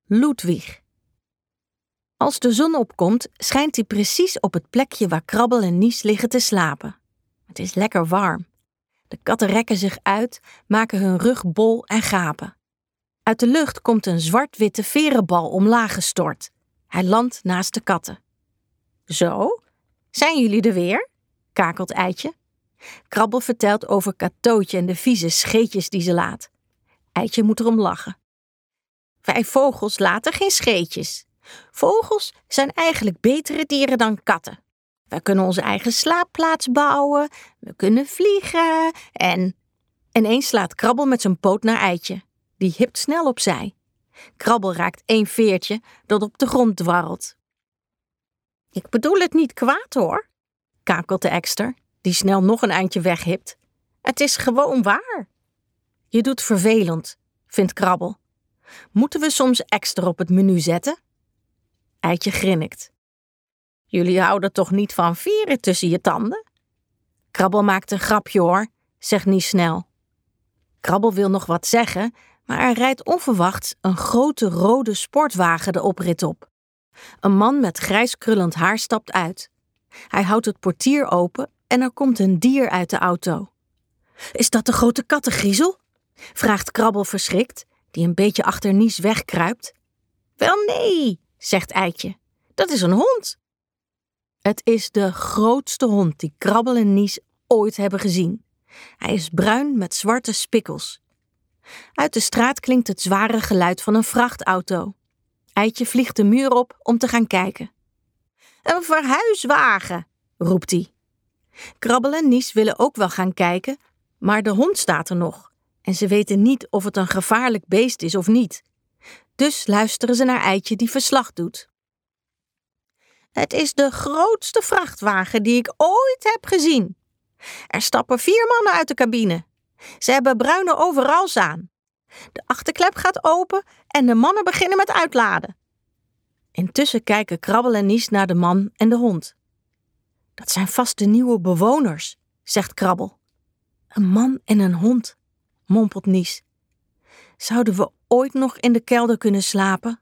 Ludwig. Als de zon opkomt, schijnt hij precies op het plekje waar Krabbel en Nies liggen te slapen. Het is lekker warm. De katten rekken zich uit, maken hun rug bol en gapen. Uit de lucht komt een zwart-witte verenbal omlaag gestort. Hij landt naast de katten. Zo, zijn jullie er weer? Kakelt Eitje. Krabbel vertelt over Katootje en de vieze scheetjes die ze laat. Eitje moet erom lachen. Wij vogels laten geen scheetjes. Vogels zijn eigenlijk betere dieren dan katten. Wij kunnen onze eigen slaapplaats bouwen, we kunnen vliegen en... Ineens slaat Krabbel met zijn poot naar Eitje. Die hipt snel opzij. Krabbel raakt één veertje dat op de grond dwarrelt. Ik bedoel het niet kwaad hoor, kakelt de ekster, die snel nog een eindje weghipt. Het is gewoon waar. Je doet vervelend, vindt Krabbel. Moeten we soms ekster op het menu zetten? Eitje grinnikt. Jullie houden toch niet van veren tussen je tanden? Krabbel maakt een grapje hoor, zegt Nies snel. Krabbel wil nog wat zeggen, maar er rijdt onverwachts een grote rode sportwagen de oprit op. Een man met grijs krullend haar stapt uit. Hij houdt het portier open en er komt een dier uit de auto. Is dat de grote kattengriezel? Vraagt Krabbel verschrikt, die een beetje achter Nies wegkruipt. Wel nee, zegt Eitje. Dat is een hond. Het is de grootste hond die Krabbel en Nies ooit hebben gezien. Hij is bruin met zwarte spikkels. Uit de straat klinkt het zware geluid van een vrachtauto. Eitje vliegt de muur op om te gaan kijken. Een verhuiswagen, roept hij. Krabbel en Nies willen ook wel gaan kijken, maar de hond staat er nog. En ze weten niet of het een gevaarlijk beest is of niet. Dus luisteren ze naar Eitje die verslag doet. Het is de grootste vrachtwagen die ik ooit heb gezien. Er stappen 4 mannen uit de cabine. Ze hebben bruine overals aan. De achterklep gaat open en de mannen beginnen met uitladen. Intussen kijken Krabbel en Nies naar de man en de hond. Dat zijn vast de nieuwe bewoners, zegt Krabbel. Een man en een hond, mompelt Nies. Zouden we ooit nog in de kelder kunnen slapen?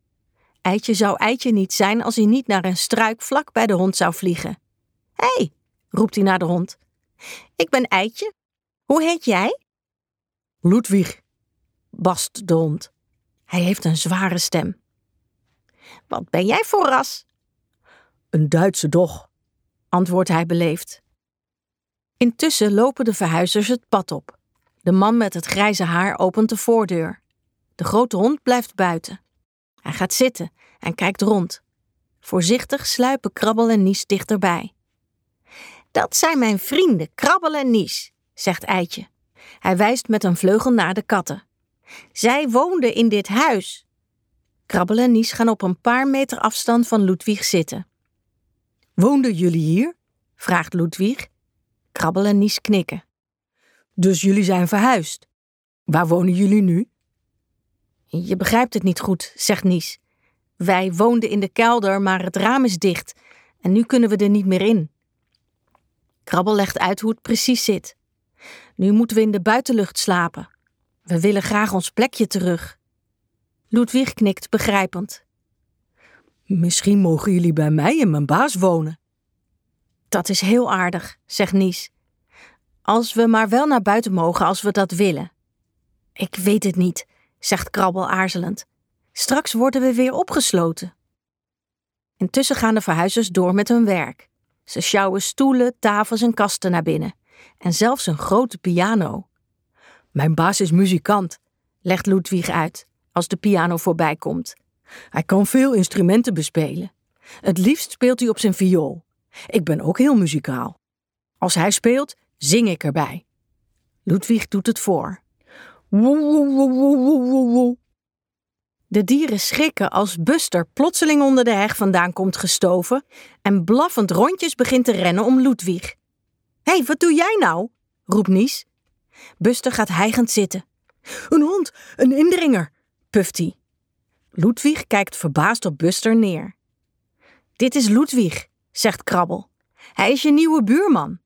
Eitje zou Eitje niet zijn als hij niet naar een struik vlak bij de hond zou vliegen. Hé, roept hij naar de hond. Ik ben Eitje. Hoe heet jij? Ludwig, bast de hond. Hij heeft een zware stem. Wat ben jij voor ras? Een Duitse dog, antwoordt hij beleefd. Intussen lopen de verhuizers het pad op. De man met het grijze haar opent de voordeur. De grote hond blijft buiten. Hij gaat zitten en kijkt rond. Voorzichtig sluipen Krabbel en Nies dichterbij. Dat zijn mijn vrienden, Krabbel en Nies, zegt Eitje. Hij wijst met een vleugel naar de katten. Zij woonden in dit huis. Krabbel en Nies gaan op een paar meter afstand van Ludwig zitten. Woonden jullie hier? Vraagt Ludwig. Krabbel en Nies knikken. Dus jullie zijn verhuisd. Waar wonen jullie nu? Je begrijpt het niet goed, zegt Nies. Wij woonden in de kelder, maar het raam is dicht en nu kunnen we er niet meer in. Krabbel legt uit hoe het precies zit. Nu moeten we in de buitenlucht slapen. We willen graag ons plekje terug. Ludwig knikt begrijpend. Misschien mogen jullie bij mij en mijn baas wonen. Dat is heel aardig, zegt Nies. Als we maar wel naar buiten mogen als we dat willen. Ik weet het niet, zegt Krabbel aarzelend. Straks worden we weer opgesloten. Intussen gaan de verhuizers door met hun werk. Ze sjouwen stoelen, tafels en kasten naar binnen. En zelfs een grote piano. Mijn baas is muzikant, legt Ludwig uit, als de piano voorbij komt. Hij kan veel instrumenten bespelen. Het liefst speelt hij op zijn viool. Ik ben ook heel muzikaal. Als hij speelt, zing ik erbij. Ludwig doet het voor. Woe, woe, woe, woe, woe, woe. De dieren schrikken als Buster plotseling onder de heg vandaan komt gestoven en blaffend rondjes begint te rennen om Ludwig. Hé, wat doe jij nou? Roept Nies. Buster gaat hijgend zitten. Een hond, een indringer, puft hij. Ludwig kijkt verbaasd op Buster neer. Dit is Ludwig, zegt Krabbel. Hij is je nieuwe buurman.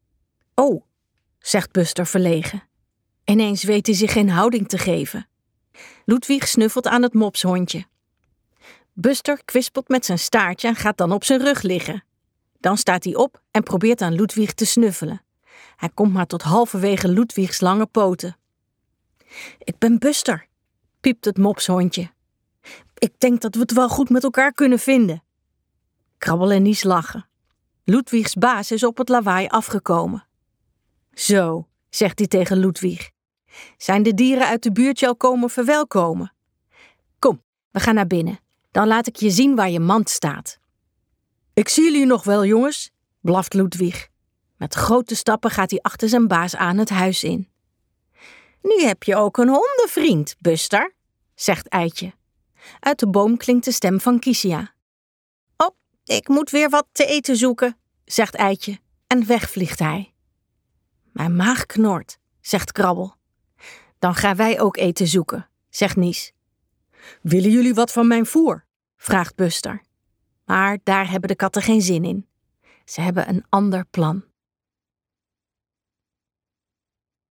Oh, zegt Buster verlegen. Ineens weet hij zich geen houding te geven. Ludwig snuffelt aan het mopshondje. Buster kwispelt met zijn staartje en gaat dan op zijn rug liggen. Dan staat hij op en probeert aan Ludwig te snuffelen. Hij komt maar tot halverwege Ludwigs lange poten. Ik ben Buster, piept het mopshondje. Ik denk dat we het wel goed met elkaar kunnen vinden. Krabbel en Nies lachen. Ludwigs baas is op het lawaai afgekomen. Zo, zegt hij tegen Ludwig. Zijn de dieren uit de buurt jou komen verwelkomen? Kom, we gaan naar binnen. Dan laat ik je zien waar je mand staat. Ik zie jullie nog wel, jongens, blaft Ludwig. Met grote stappen gaat hij achter zijn baas aan het huis in. Nu heb je ook een hondenvriend, Buster, zegt Eitje. Uit de boom klinkt de stem van Kisia. Oh, ik moet weer wat te eten zoeken, zegt Eitje en weg vliegt hij. Mijn maag knort, zegt Krabbel. Dan gaan wij ook eten zoeken, zegt Nies. Willen jullie wat van mijn voer? Vraagt Buster. Maar daar hebben de katten geen zin in. Ze hebben een ander plan.